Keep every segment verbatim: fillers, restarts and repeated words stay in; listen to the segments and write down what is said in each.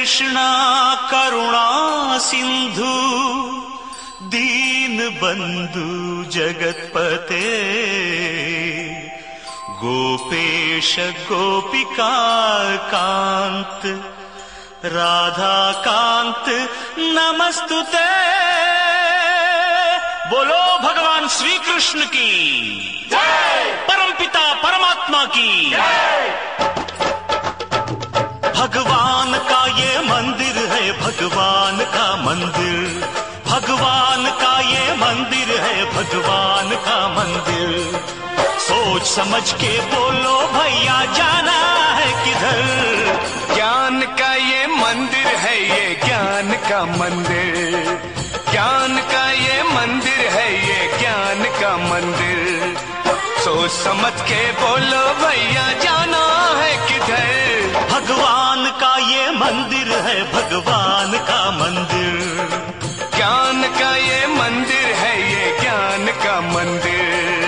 कृष्णा करुणा सिंधु दीन बंधु जगतपते गोपेश गोपिका कांत राधा कांत नमस्तुते। बोलो भगवान श्री कृष्ण की जय, परमपिता परमात्मा की जय। भगवान का ये मंदिर है, भगवान का मंदिर, भगवान का ये मंदिर है, भगवान का मंदिर। सोच समझ के बोलो भैया जाना है किधर। ज्ञान का ये मंदिर है, ये ज्ञान का मंदिर, ज्ञान का ये मंदिर है, ये ज्ञान का मंदिर। सोच समझ के बोलो भैया जाना है किधर। भगवान का ये मंदिर है, भगवान का मंदिर, ज्ञान का ये मंदिर है, ये ज्ञान का मंदिर।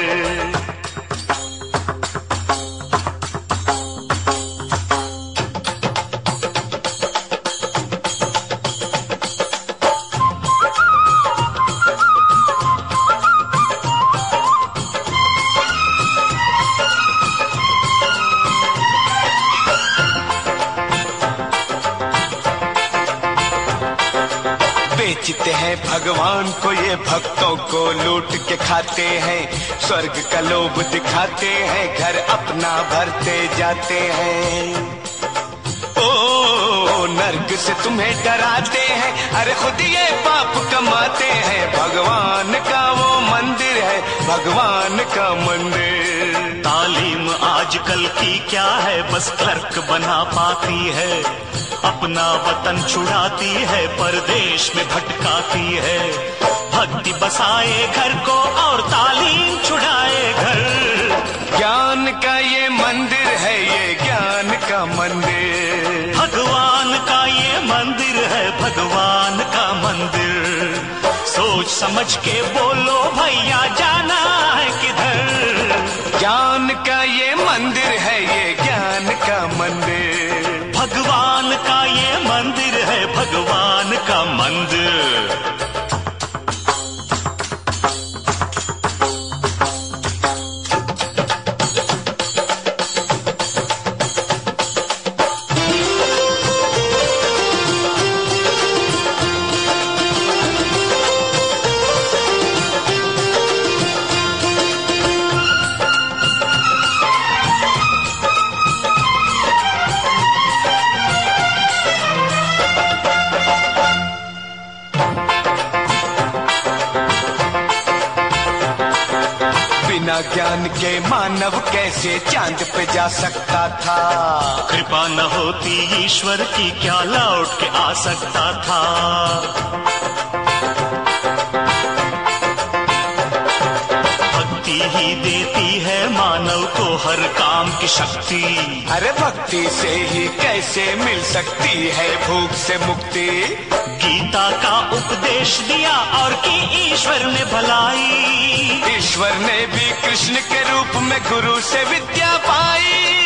बेचते हैं भगवान को ये, भक्तों को लूट के खाते हैं, स्वर्ग का लोभ दिखाते हैं, घर अपना भरते जाते हैं। ओ नर्क से तुम्हें डराते हैं, अरे खुद ये पाप कमाते हैं। भगवान का वो मंदिर है, भगवान का मंदिर। तालीम आजकल की क्या है, बस क्लर्क बना पाती है, अपना वतन छुड़ाती है, परदेश में भटकाती है। भक्ति बसाए घर को और तालीम छुड़ाए घर। ज्ञान का ये मंदिर है, ये ज्ञान का मंदिर, भगवान का ये मंदिर है, भगवान का मंदिर। सोच समझ के बोलो भैया जाना है किधर। ज्ञान का ये मंदिर है, ये ज्ञान का मंदिर, भगवान का ये मंदिर है, भगवान का मंदिर। बिना ज्ञान के मानव कैसे चांद पे जा सकता था। कृपा न होती ईश्वर की क्या लौट के आ सकता था। भक्ति ही देती है मानव को हर काम की शक्ति। अरे भक्ति से ही कैसे मिल सकती है भूख से मुक्ति। गीता का उपदेश दिया और की ईश्वर ने भलाई। ईश्वर ने भी कृष्ण के रूप में गुरु से विद्या पाई।